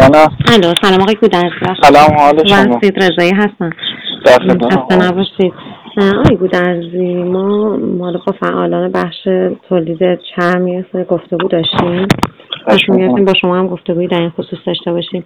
تلفنم. الو، سلام آقای گودرزی. سلام، حال شما؟ وسید رضایی هستم. خسته نباشید. آقای گودرزی، ما مال با فعالان بخش تولید چرم یه سری گفتگو داشتیم. تصمیم با شما هم گفتگویی در این خصوص داشته باشیم.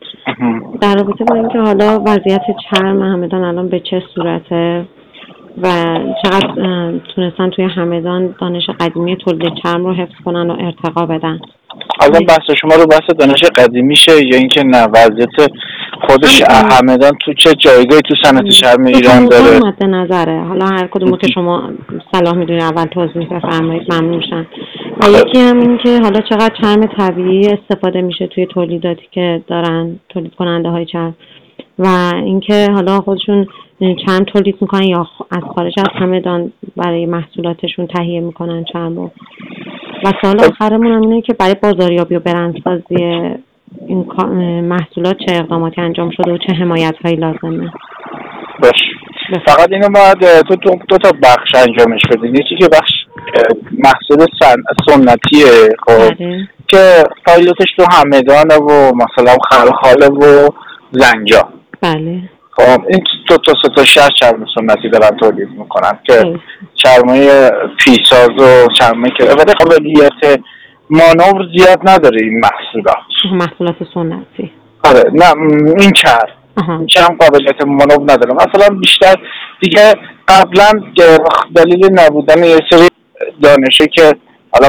در رابطه با اینکه حالا وضعیت چرم همدان الان به چه صورته و چقدر تونستن توی همدان دانش قدیمی تولید چرم رو حفظ کنن و ارتقا بدن. الان بحث شما رو بحث دانش قدیمیشه یا اینکه نه وضعیت خودش همدان تو چه جایگاهی تو صنعت چرم ایران داره؟ مد نظره. حالا هر کدومو که شما صلاح میدونید اول توضیح بفرمایید، ممنون میشم. و یکی هم این که حالا چقدر چرم طبیعی استفاده میشه توی تولیداتی که دارن تولید کننده های چرم و اینکه حالا خودشون چرم تولید میکنن یا از خارج از همدان برای محصولاتشون تهیه میکنن چرم رو. و سوال آخرمون هم اینه که برای بازاریابی و برندسازی این محصولات چه اقداماتی انجام شده و چه حمایت‌هایی لازمه؟ باش. فقط اینو باید دو تا بخش انجامش بدین. یکی که بخش محصول سنتیه خب که پایلوتش تو همدانه و مثلا خلخاله و زنجان. بله. خب این دو تا سه تا شهر چرم سنتی دارن تولید میکنن که چرمای پیساز و چرمایی که ولی قابلیت مانور زیاد نداره این محصولات سنتی. آره نه این چرم قابلیت مانور نداره. مثلا بیشتر دیگه قبلا دلیل نبودن یه سری دانشه که حالا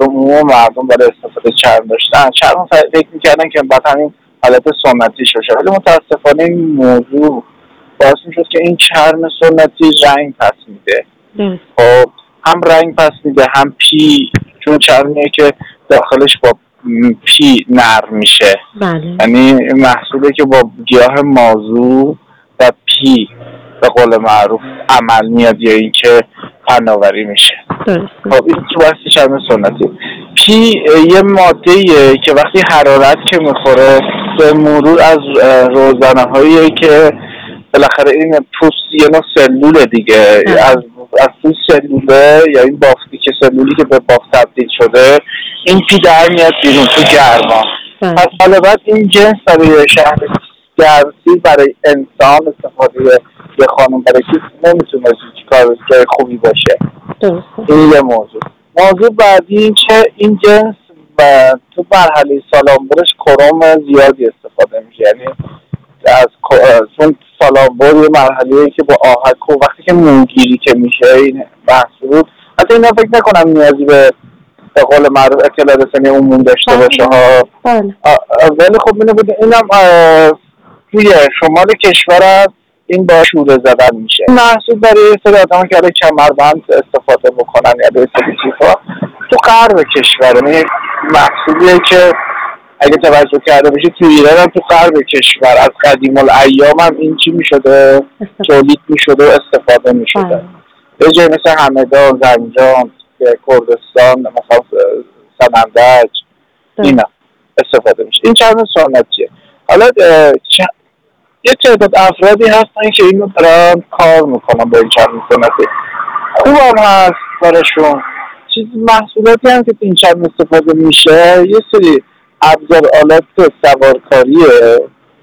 مردم برای استفاده چرم داشتن چرم فکر میکردن که بعد همین حالت سنتی شده، ولی متاسفانه این موضوع باعث میشد که این چرم سنتی رنگ پس میده. خب هم رنگ پس میده هم پی، چون چرمیه که داخلش با پی نرم میشه. یعنی محصولی که با گیاه موضوع و پی به قول معروف عمل میاد یا این که فناوری میشه. خب این تو بحث چرم سنتی. پی یه ماده‌ایه که وقتی حرارت که میخوره به مرور از روزنه هایی که بالاخره این پوست یه نوع سلوله دیگه از این سلوله یا این بافتی که سلولی که به بافت تبدیل شده این پی در میاد بیرون تو گرما. پس حالا بعد این جنس برای شهر گرمسیر برای انسان استفاده یه خانم برای کسی نمیتونه کار خوبی باشه. این یه موضوع بعدی این که این جنس و تو مرحله سالامبورش کروم زیادی استفاده میشه. یعنی چون سالامبور یه مرحله‌ای که با آهک و وقتی که موگیری که میشه این محصول حتی اینا فکر نکنم نیازی به قول معروف اطلاع رسانی عموم داشته باشه ها. ولی خب اینم توی شمال کشور هست این با شوره زدن میشه. محصول برای سری آدم که برای کمربند استفاده بکنن یا به سری چیزها تو غرب کشور. یعنی محصولیه که اگه توجه کرده باشید تو ایران هم تو غرب کشور از قدیم الایام هم این چی میشده تولید میشده و استفاده میشده. به جای مثل همدان، زنجان، کردستان، مثلا سمندج اینا استفاده میشه. این چرم سنتیه. حالا یه تعداد افرادی هستن که اینو دارن کار میکنن با این چرم سنتی. خوب هم هست براشون. محصولاتی هم که این چرم استفاده میشه یه سری ابزار آلات سوارکاریه،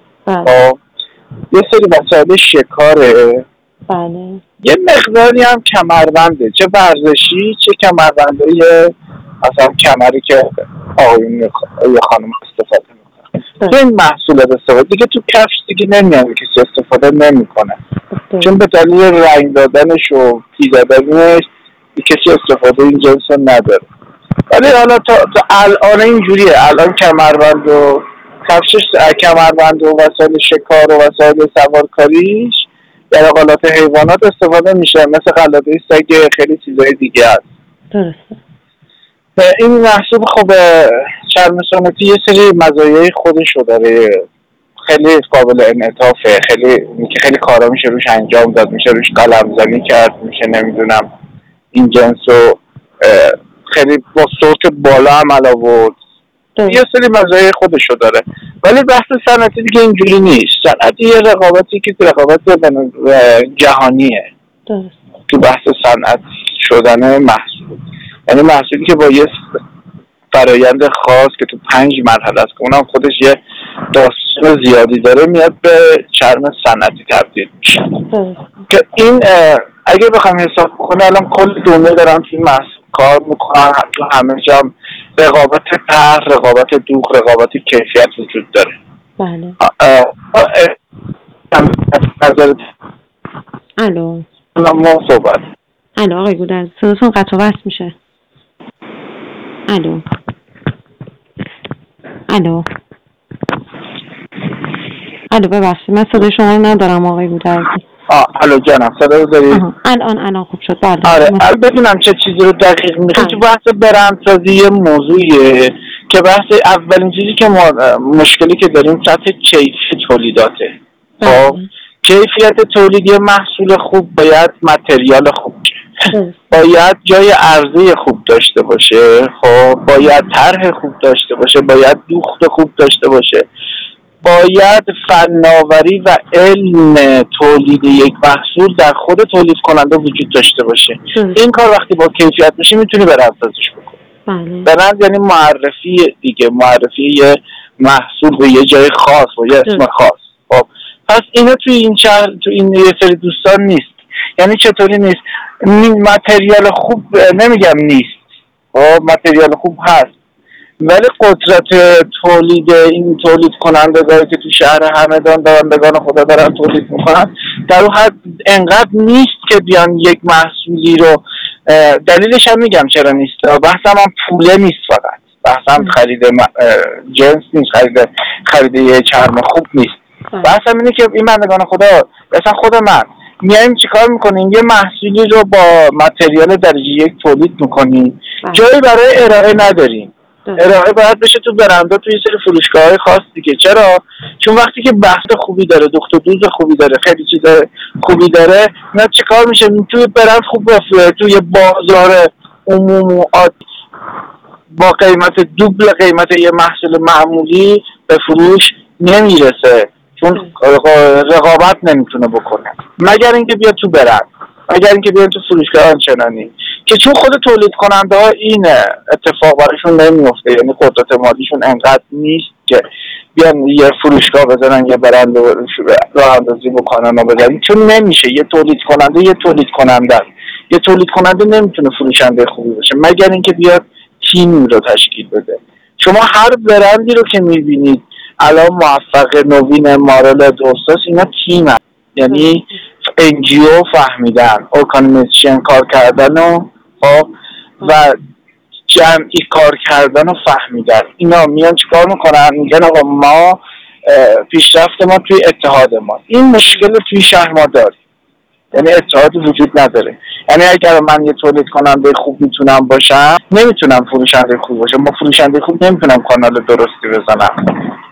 یه سری وسایل شکاره، یه مقداری هم کمربنده، چه ورزشی چه کمربندهای مثلا کمری که آقایون یا خانم استفاده میکنن. تو این محصولات استفاده دیگه تو کفش دیگه نمیاد کسی استفاده نمیکنه چون به دلیل رنگ دادنش و پی دادنش کسی استفاده این جنس نداره. ولی حالا تا الان اینجوریه. الان کمربند و کفشش کمربند و وسایل شکار و وسایل سوارکاریش در قالات حیوانات استفاده میشه، مثل قلاده سگ، خیلی چیزای دیگه هست. درسته. این محصول خب چرم سنتی یه سری مزایای خودشو داره، خیلی قابل انعطافه، خیلی کارا میشه روش انجام داد، میشه روش قلمزنی کرد، میشه نمیدونم این جنسو خیلی با صوت بالا عمل آورد. یه سری مزایای خودشو داره. ولی بحث صنعتی دیگه اینجوری نیست. صنعتی یه رقابتی که رقابت جهانیه. تو بحث صنعت شدن محصول، یعنی محصولی که با یه فرایند خاص که تو 5 مرحله است که اونم خودش یه داستان زیادی داره میاد به چرم صنعتی تبدیل میشه که این اگه بخوام حساب کنم الان کل دنیا دارن توی کار میکنن، تو همه جا رقابت طرح، رقابت دوغ، رقابت کیفیت وجود داره. بله. الو ما صحبت الو آقای گودرز صداتون قطع و وصل میشه. الو ببخشید من صدای شما رو ندارم آقای گودرز. الو جانم صدا رو دارید؟ الان خوب شد. بله. آره بدونم چه چیزی رو دقیق میخواد. تو بحث برندسازی یه موضوعیه که بحث اولین چیزی که ما مشکلی که داریم سطح کیفیت تولیداته. خب کیفیت تولیدی محصول خوب باید متریال خوب باشه، باید جای عرضه خوب داشته باشه، خب باید طرح خوب داشته باشه، باید دوخت خوب داشته باشه، باید فناوری و علم تولید یک محصول در خود تولید کننده وجود داشته باشه. این کار وقتی با کیفیت میشه میتونی برندسازیش بکنی. برند یعنی معرفی دیگه، معرفی یه محصول به یه جای خاص با یه اسم خاص. خب پس اینا توی این شهر تو این یه سری دوستان نیست. یعنی چطوری نیست؟ متریال خوب نمیگم نیست، خب متریال خوب هست ولی قدرت این تولید کنندگانی که تو شهر همدان دارندگان خدا دارن تولید میکنن در اون حد انقدر نیست که بیان یک محصولی رو دلیلش هم میگم چرا نیست. بحثم هم پوله نیست، فقط بحثم خرید جنس نیست، خرید یه چرم خوب نیست. بحثم اینه که این بندگان خدا مثلا خود من میایم چیکار میکنیم؟ یه محصولی رو با متریال درجه 1 تولید میکنیم، جایی برای ارائه نداریم. ارائه باید بشه تو برندا، توی سری فروشگاه‌های خاص دیگه. چرا؟ چون وقتی که بحث خوبی داره، دخت و دوز خوبی داره، خیلی چیزا خوبی داره، اینا چیکار میشه؟ توی برند خوب بفروشه، توی بازار عموم با قیمت دوبل قیمت یه محصول معمولی به فروش نمیرسه، چون رقابت نمیتونه بکنه، مگر اینکه بیاد تو برند، مگر اینکه بیاد تو فروشگاه آنچنانی که چون خود تولید کننده ها این اتفاق براشون نمیفته، یعنی قدرت مالیشون انقدر نیست که بیان یه فروشگاه بزنن یه برند راه اندازی بکنن و بزنن، چون نمیشه. یه تولید کننده نمیتونه فروشنده خوبی باشه مگر اینکه بیاد تیم رو تشکیل بده. شما هر برندی رو که میبینید الان موفق، نوین، مارال، دوستاس، اینا تیم هست. یعنی NGO فهمیدن، ارگانیزیشن کار کردن و جمعی کار کردن و فهمیدن. اینا میان چیکار میکنن؟ میگن آقا ما پیشرفت ما توی اتحاد ما. این مشکل توی شهر ما داریم، یعنی اتحاد وجود نداره. یعنی اگر من یه تولید کننده خوب میتونم باشم، نمیتونم فروشنده خوب باشم. ما فروشنده خوب نمیتونم کانال درستی بزنم.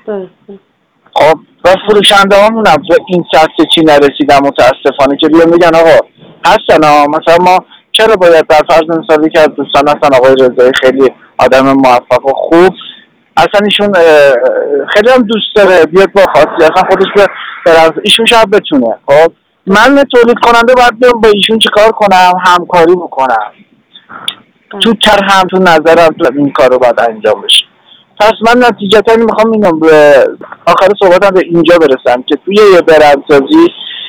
خب و فروشنده هامونم به این سطح چی نرسیدن متاسفانه که بیان میگن آقا هستن مثلا ما چرا باید در فرض مثالی که از دوستان هستن آقای رضایی خیلی آدم موفق و خوب، اصلا ایشون خیلی هم دوست داره بیاد با خاصی اصلا خودش به ایشون شاید بتونه. خب من تولید کننده باید بیام با ایشون چیکار کنم؟ همکاری بکنم. تو طرحم تو نظرم این کار رو باید انجام بشه. پس من نتیجتا میخوام اینو به آخر صحبتم به اینجا برسم که توی یه برندسازی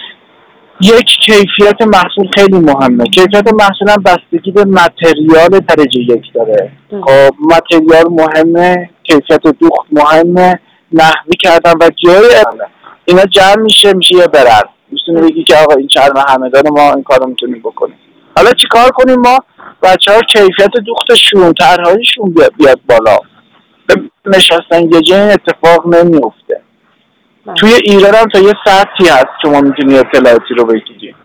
یک کیفیت محصول خیلی مهمه. کیفیت محصول هم بستگی به متریال درجه 1 داره. خب متریال مهمه، کیفیت دوخت مهمه، نحوی کردن و جای اینا جمع میشه یه برند. میتونی بگی که آقا این چرم همدان ما این کارو میتونیم بکنیم. حالا چیکار کنیم؟ ما بچه‌ها کیفیت دوختشون، طرح‌هایشون بیاد بالا. نشستن یه جای اتفاق نمیفته. توی ایران هم تا یه سطحی هست شما میتونی اطلاعاتی رو بگیری.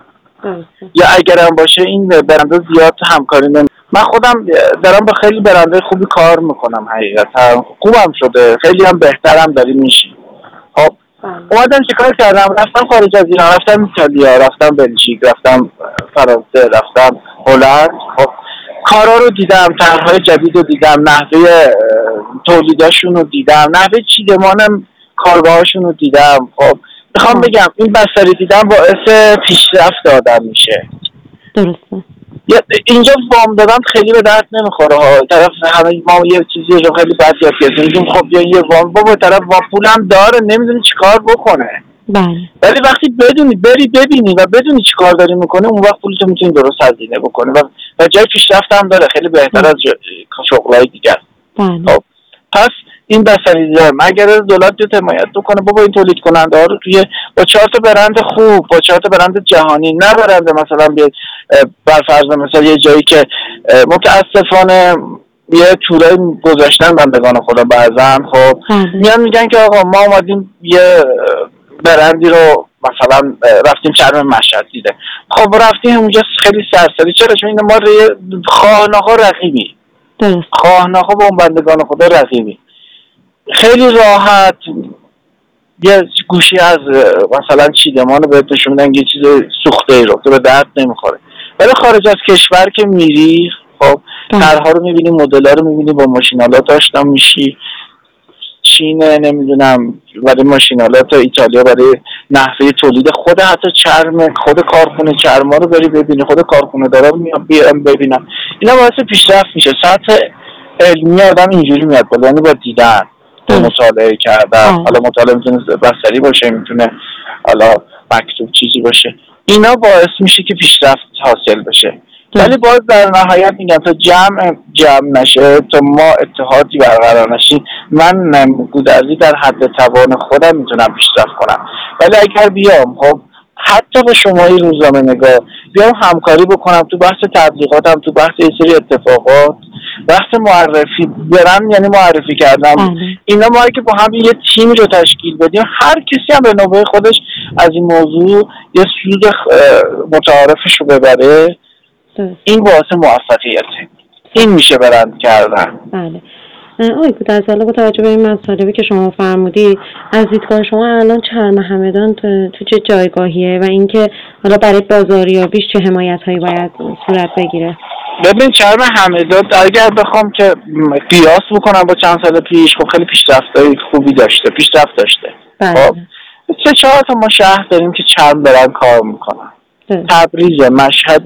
یا اگرم باشه این برنده زیاد همکاری من خودم دارم با خیلی برنده خوبی کار میکنم، حقیقتا خوبم شده، خیلی هم بهترم داری میشی. خب اومدم چیکار کردم؟ رفتم خارج از ایران، رفتم ایتالیا، رفتم بلژیک، رفتم فرانسه، رفتم هلند. خب کارا رو دیدم، طرح‌های جدید رو دیدم، نحوه تولیداشون رو دیدم، نحوه چیدمان کارگاهاشون رو دیدم. خب میخوام بگم این بستری دیدم باعث پیشرفت آدم میشه. درسته. اینجا وام دادن خیلی به درد نمیخوره ها. طرف همه ما یه چیزی رو خیلی بد یاد گرفتیم، خب یه وام بابا طرف پولم داره نمیدونی چیکار بکنه. بله. ولی وقتی بدونی بری ببینی و بدونی چیکار داری میکنه، اون وقت پولتو میتونی درست هزینه بکنی و جای پیشرفت هم داره، خیلی بهتر از شغلای دیگر. بله. خب پس این بسری دارم اگر دولت تو حمایت بکنه بابا این تولید کننده ها رو توی با 4 تا برند خوب، با 4 تا برند جهانی، نه برند مثلا بر فرض مثلا یه جایی که متاسفانه یه تورای گذاشتن بندگان خدا بعضن، خب میان میگن که آقا ما اومدیم یه برندی رو مثلا رفتیم چرم مشهد دیده، خب رفتیم اونجا خیلی سرسری، چرا؟ چون ما خواهناها رقیبی، خواهناها با اون بندگان خدا رقیبی، خیلی راحت یه گوشی از مثلا چیدمان رو بهت نشون میدن، یه چیز سوخته ای رو که به درد نمیخوره. ولی خارج از کشور که میری، خب طرح‌ها رو میبینی، مدل‌ها رو میبینی، با ماشینالات آشنا میشی. چین نمیدونم برای ماشینالات، ایتالیا برای نحوه تولید خود حتی چرم، خود کارخونه چرما رو بری ببینی، خود کارخونه دارا رو بیارم ببینم. اینا باعث پیشرفت میشه. سطح علمی آدم اینجوری میاد بالا، یعنی با دیدن، با مطالعه کردن. حالا مطالعه میتونه بصری باشه، میتونه حالا مکتوب چیزی باشه، اینا باعث میشه که پیشرفت حاصل بشه. ولی باز در نهایت میگم تا جمع نشه، تا ما اتحادی برقرار نشیم، من گودرزی در حد توان خودم میتونم پیشرفت کنم. ولی اگر بیام خب حتی با شمایی روزنامه نگار بیام همکاری بکنم تو بحث تبلیغاتم، تو بحث یه سری اتفاقات، بحث معرفی برم، یعنی معرفی کردم، اینا ما که با هم یه تیمی رو تشکیل بدیم، هر کسی هم به نوبه خودش از این موضوع یه سود متعارفش رو ببره، این باعث موفقیته. این میشه برند کردن. بله. آقای گودرزی، حالا با توجه به این مطالبی که شما فرمودی، از دیدگاه شما الان چرم همدان تو چه جایگاهیه و اینکه حالا برای بازاریابیش چه حمایت‌هایی باید صورت بگیره؟ ببین چرم همدان اگر بخوام که قیاس بکنم با چند سال پیش، خب خیلی پیشرفت‌های خوبی داشته، پیشرفت داشته. خب 3-4 تا ما شهر داریم که چرم دارن کار میکنن. تبریز، مشهد،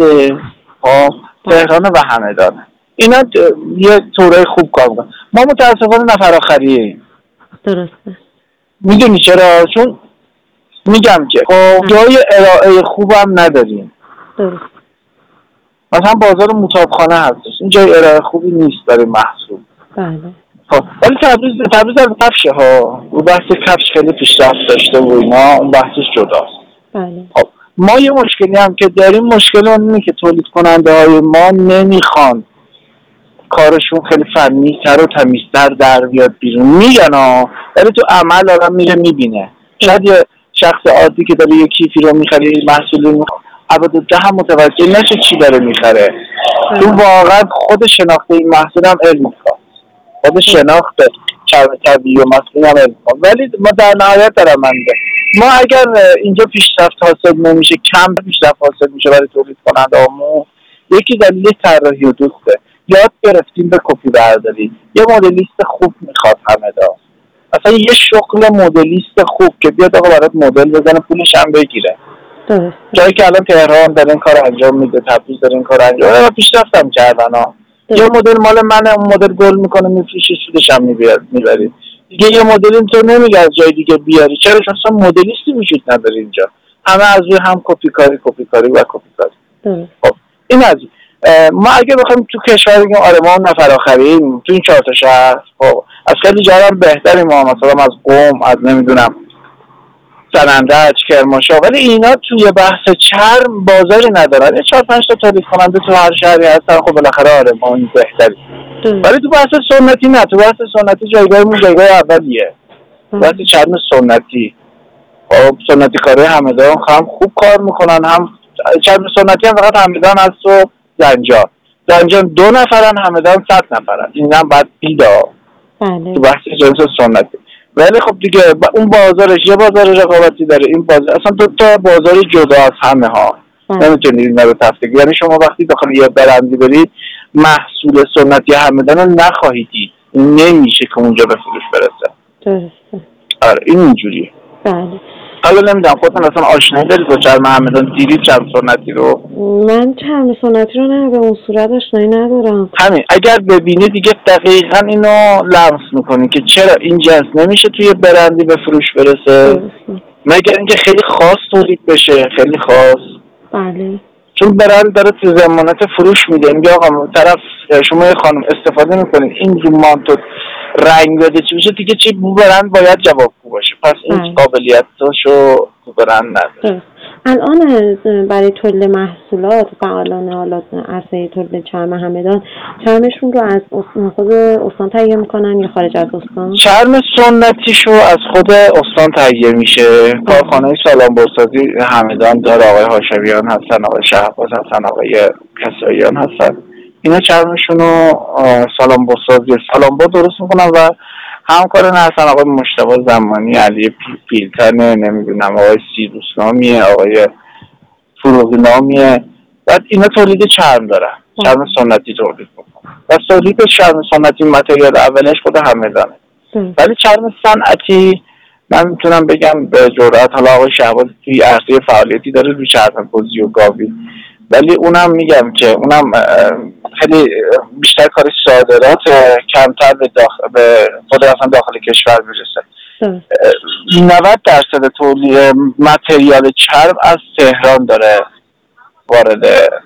تهران و همدان. اینا یه طوره خوب کار میکنن. ما متاسفانه نفر آخریه. درسته. میدونی چرا؟ چون میگم که جای ارائه خوبم نداریم. درسته. مثلا بازار موتابخانه هستش، این جای ارائه خوبی نیست برای محصول. بله. خب ولی تبریز از کفشه ها، و بحث کفش خیلی پیشرفت داشته و اینا، اون بحثش جداست. بله. خب ما یه مشکلی هم که داریم، مشکل اون اینه که تولید کننده های ما نمیخوان کارشون خیلی فنی‌تر و تمیزتر در بیاد بیرون. میگن ولی تو عمل آدم میره میبینه. شاید یه شخص عادی که داره یه کیفی رو میخره، یه محصولی ابدا هم متوجه نشه چی داره میخره. تو واقعا خود شناخت این محصول هم علم میخواد، خود شناخت چرم طبیعی و محصول هم علم میخواد. ولی ما در نهایت دارم ما اگر اینجا پیشرفت حاصل نمیشه، کم پیشرفت حاصل میشه برای تولید کننده هامون، یکی دلیل طراحی و دوسته. یاد گرفتیم به کپی برداری. یه مدلیست خوب میخواد همدان، اصلا یه شغل مدلیست خوب که بیاد آقا برات مدل بزنه، پولش هم بگیره. درست. جایی که الان تهران داره این کار انجام میده، تبریز داره این کار انجام میده، پیشرفتم کردن ها. یه مدل مال منه، اون مدل گل میکنه میفروشه، سودش هم میبرید. دیگه یه مدل تو نمیگه از جای دیگه بیاری، چرا؟ چون اصلا مدلیستی وجود نداره اینجا، همه از روی هم کپی کاری و کپی کاری. خب این از ما اگه بخوایم تو کشور بگیم آره ما نفر آخریم تو این 4 تا شهر، خب از خیلی جاها بهتریم ما، مثلا از قم، از نمیدونم سنندج، کرمانشاه، ولی اینا توی بحث چرم بازاری ندارن. 4-5 تا تولید کننده تو هر شهری هستن، خب بالاخره آره ما این بهتریم. ولی تو بحث سنتی نه، تو بحث سنتی جایگاهمون جایگاه اولیه. بحث چرم سنتی، خب سنتی کاری همدان هم خوب کار میکنن، هم چرم سنتی هم فقط همدان هست و زنجان 2 نفرن، همدان 100 نفرن. این هم بعد بیدا تو بحث جنس سنتی. ولی خب دیگه اون بازارش یه بازار رقابتی داره، این بازار اصلا 2 تا بازار جدا از همه ها. نمیتونید اینا رو تفکیک، یعنی شما وقتی داخل یه برندی برید محصول سنتی همدان رو نخواهید دید، نمیشه که اونجا به فروش برسه. درسته. آره این اینجوریه. بله. حالا نمیدونم خودتون اصلا آشنایی دارید با چرم همدان، دیدید چرم سنتی رو؟ من چرم سنتی رو نه به اون صورت آشنایی ندارم. همین اگر ببینید دیگه دقیقاً اینو لمس میکنید که چرا این جنس نمیشه توی برندی به فروش برسه مگر اینکه خیلی خاص تولید بشه، خیلی خاص. بله. چون برند داره تو ضمانت فروش میده، میگه آقا طرف شما یه خانم استفاده میکنید این رو مانتو رنگ بده چی بشه دیگه، چی بو برند باید جوابگو باشه، پس این قابلیتاشو تو برند نداره. الان برای تولید محصولات فعالان حالا عرصه تولید چرم همدان چرمشون رو از خود استان تهیه میکنن یا خارج از استان؟ چرم سنتیشو از خود استان تهیه میشه. کارخانه سالان بازسازی همدان داره، آقای هاشمیان هستن، آقای شهباز هستن، آقای کساییان هستن. اینا چرمشون رو سالان با درست میکنن و همکاران هستن آقای مجتبی زمانی، علی پیلتن، نمیدونم آقای سیروس نامیه، آقای فروغی نامیه. بعد اینا تولید چرم دارن، چرم سنتی تولید میکنن و تولید چرم سنتی متریال اولش خود همدانه. ولی چرم صنعتی من میتونم بگم به جرئت، حالا آقای شهباز توی عرصه فعالیتی داره روی چرم بزی و گاوی، ولی اونم میگم که اونم خیلی بیشتر کارش صادرات، کمتر به خود اصلا داخل کشور میرسه. 90% تولید متریال چرم از تهران داره وارد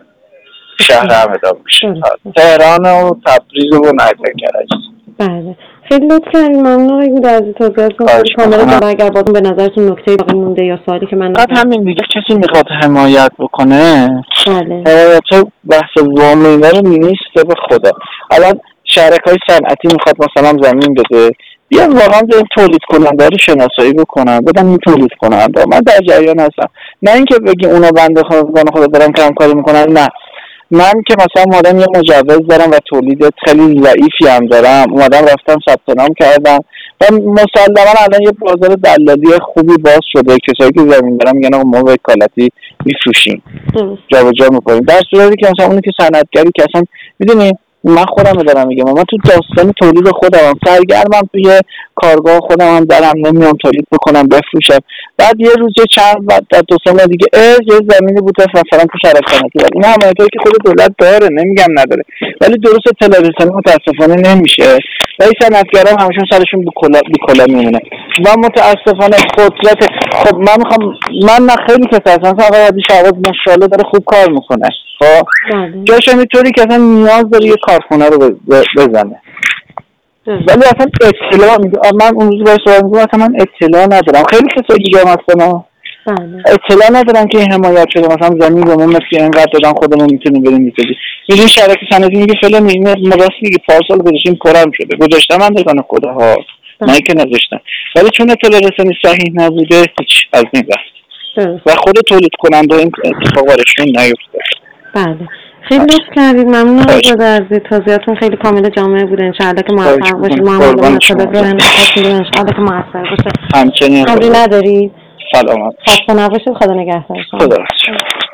شهر همدان میشه، تهران و تبریز و نایتن کرج. بله خیلی لطف کردید، ممنون آقای گوده از توضیحاتتون خیلی کامله. جدا اگر بازم به نظرتون نکته باقی مونده یا سوالی که من همین دیگه کسی میخواد حمایت بکنه بله تو بحث وامینه رو نیست به خدا. الان شرکای صنعتی میخواد مثلا زمین بده، بیان واقعا به تولید کننده رو شناسایی بکنن، بدن این تولید کننده. من در جریان هستم، نه اینکه بگی اونا بنده خدا دارن کم کاری میکنن، نه من که مثلا اومدم یه مجوز دارم و تولید خیلی ضعیفی هم دارم، اومدم رفتم ثبت نام کردم و مسلما الان یه بازار دلالی خوبی باز شده، کسایی که زمین دارن میگن آقا ما وکالتی میفروشیم جابجا میکنیم، در صورتی که مثلا اونی که صنعتگری که اصلا میدونی من خودم دارم میگم من تو داستان تولید خودم سرگرمم، توی کارگاه خودم هم دارم نمیام تولید بکنم بفروشم، بعد یه روز چند بعد دو سه ماه دیگه یه زمینی بوده مثلا تو شرکت صنعتی بود. این همونطوری که خود دولت داره، نمیگم نداره، ولی درست اطلاع رسانی متاسفانه نمیشه و این صنعتگران همشون سرشون بی‌کلا میمونه و متاسفانه قدرت. خب من خیلی کسا اصلا آقای عادی شهباز ماشاءالله داره خوب کار میکنه، خب جاش اینطوری که اصلا نیاز داره یه کارخونه رو بزنه، ولی اصلا اطلاع من اون روز باید سوال میگم اصلا من اطلاع ندارم. خیلی کسایی دیگه هم هستن اطلاع ندارن که این حمایت شده، مثلا زمین رو ما مثل اینقدر دادن خودمون میتونیم بریم میسازیم. میدونی شرکت صنعتی میگه فلان اینه راست میگه پارسال گذاشتیم پرم شده، گذاشتم من دادن خداها نه که نذاشتن، ولی چون اطلاع رسانی صحیح نبوده هیچ از این رفت و خود تولید کننده این اتفاق براشون نیفتاد. بله خیلی لطف کردید، ممنون از توضیحاتون خیلی کامل جامعه بوده. انشاءالله که موفق باشید. محمد مطلب رو انشاءالله که موفق باشه. همچنین خبری ندارید؟ سلامت خسته نباشید، خدا نگهدارتون. خدا